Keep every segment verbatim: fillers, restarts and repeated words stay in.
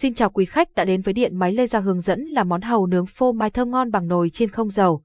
Xin chào quý khách đã đến với điện máy Lê Gia hướng dẫn làm món hàu nướng phô mai thơm ngon bằng nồi chiên không dầu.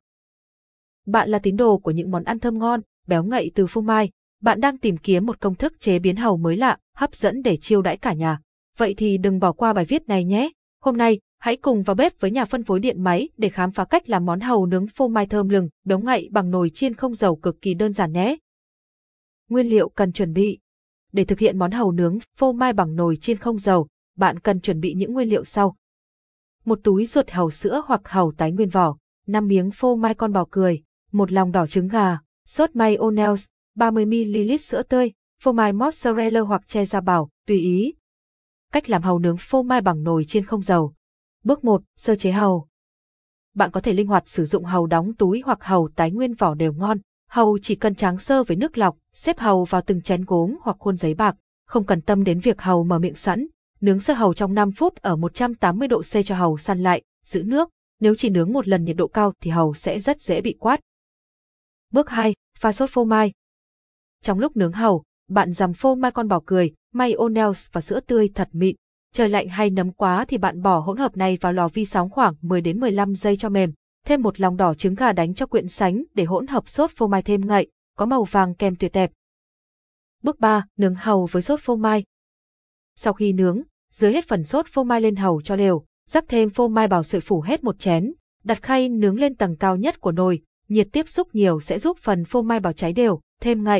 Bạn là tín đồ của những món ăn thơm ngon, béo ngậy từ phô mai. Bạn đang tìm kiếm một công thức chế biến hàu mới lạ, hấp dẫn để chiêu đãi cả nhà. Vậy thì đừng bỏ qua bài viết này nhé. Hôm nay, hãy cùng vào bếp với nhà phân phối điện máy để khám phá cách làm món hàu nướng phô mai thơm lừng, béo ngậy bằng nồi chiên không dầu cực kỳ đơn giản nhé. Nguyên liệu cần chuẩn bị. Để thực hiện món hàu nướng phô mai bằng nồi chiên không dầu, bạn cần chuẩn bị những nguyên liệu sau. Một túi ruột hàu sữa hoặc hàu tái nguyên vỏ, năm miếng phô mai con bò cười, một lòng đỏ trứng gà, sốt mayonnaise, ba mươi mi li lít sữa tươi, phô mai mozzarella hoặc che gia bảo, tùy ý. Cách làm hàu nướng phô mai bằng nồi chiên không dầu. Bước một. Sơ chế hàu. Bạn có thể linh hoạt sử dụng hàu đóng túi hoặc hàu tái nguyên vỏ đều ngon. Hàu chỉ cần tráng sơ với nước lọc, xếp hàu vào từng chén gốm hoặc khuôn giấy bạc, không cần tâm đến việc hàu mở miệng sẵn. Nướng sơ hàu trong năm phút ở một trăm tám mươi độ C cho hàu săn lại, giữ nước. Nếu chỉ nướng một lần nhiệt độ cao thì hàu sẽ rất dễ bị quát. Bước hai. Pha sốt phô mai. Trong lúc nướng hàu, bạn dằm phô mai con bò cười, mayonnaise và sữa tươi thật mịn. Trời lạnh hay nấm quá thì bạn bỏ hỗn hợp này vào lò vi sóng khoảng mười đến mười lăm giây cho mềm. Thêm một lòng đỏ trứng gà đánh cho quyện sánh để hỗn hợp sốt phô mai thêm ngậy, có màu vàng kem tuyệt đẹp. Bước ba. Nướng hàu với sốt phô mai. Sau khi nướng, rưới hết phần sốt phô mai lên hàu cho đều, rắc thêm phô mai bào sợi phủ hết một chén, đặt khay nướng lên tầng cao nhất của nồi, nhiệt tiếp xúc nhiều sẽ giúp phần phô mai bào cháy đều, thêm ngậy.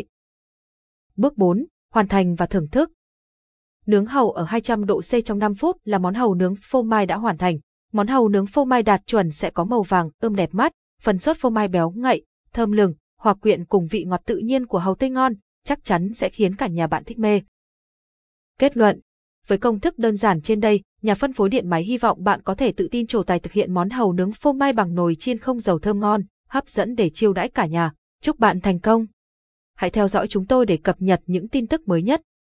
Bước bốn. Hoàn thành và thưởng thức. Nướng hàu ở hai trăm độ C trong năm phút là món hàu nướng phô mai đã hoàn thành. Món hàu nướng phô mai đạt chuẩn sẽ có màu vàng, ươm đẹp mắt, phần sốt phô mai béo ngậy, thơm lừng, hòa quyện cùng vị ngọt tự nhiên của hàu tươi ngon, chắc chắn sẽ khiến cả nhà bạn thích mê. Kết luận. Với công thức đơn giản trên đây, nhà phân phối điện máy hy vọng bạn có thể tự tin trổ tài thực hiện món hàu nướng phô mai bằng nồi chiên không dầu thơm ngon, hấp dẫn để chiêu đãi cả nhà. Chúc bạn thành công! Hãy theo dõi chúng tôi để cập nhật những tin tức mới nhất.